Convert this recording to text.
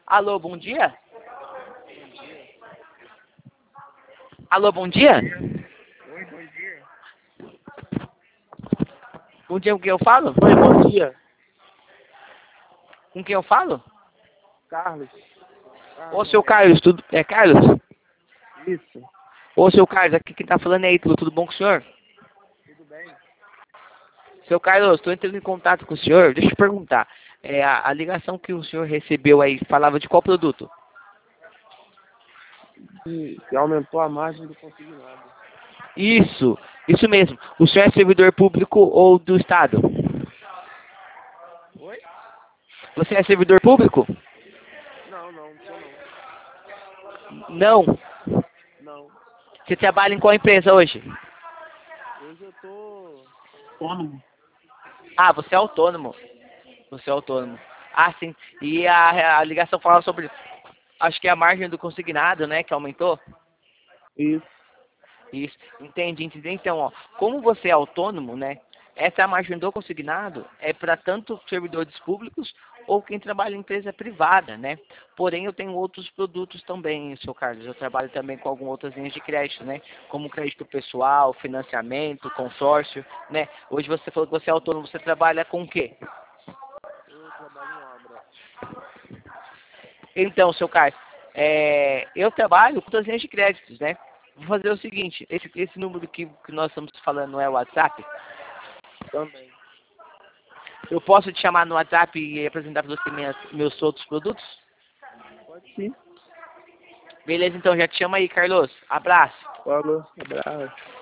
Alô, bom dia? Alô, bom dia? Oi, bom dia. Bom dia, com quem eu falo? Oi, bom dia. Com quem eu falo? Carlos. Ô, seu Carlos, tudo... É Carlos? Isso. Ô, seu Carlos, aqui quem tá falando é Ítalo, tudo bom com o senhor? Tudo bem? Seu Carlos, estou entrando em contato com o senhor, deixa eu te perguntar. A ligação que o senhor recebeu aí falava de qual produto? Que aumentou a margem do consignado. Isso mesmo. O senhor é servidor público ou do Estado? Oi? Você é servidor público? Não, não sou não. Não. Não. Você trabalha em qual empresa hoje? Hoje eu tô autônomo. Ah, você é autônomo. Você é autônomo. Ah, sim. E a ligação falava sobre, acho que é a margem do consignado, né, que aumentou? Isso. Isso. Entendi. Então, ó, como você é autônomo, né, essa margem do consignado é para tanto servidores públicos ou quem trabalha em empresa privada, né? Porém, eu tenho outros produtos também, seu Carlos. Eu trabalho também com algumas outras linhas de crédito, né? Como crédito pessoal, financiamento, consórcio, né? Hoje você falou que você é autônomo, você trabalha com o quê? Eu trabalho em obra. Então, seu Carlos, eu trabalho com linhas de créditos, né? Vou fazer o seguinte, esse número que nós estamos falando não é o WhatsApp. Também. Eu posso te chamar no WhatsApp e apresentar para você meus outros produtos? Pode sim. Beleza, então já te chama aí, Carlos. Abraço. Falou. Abraço.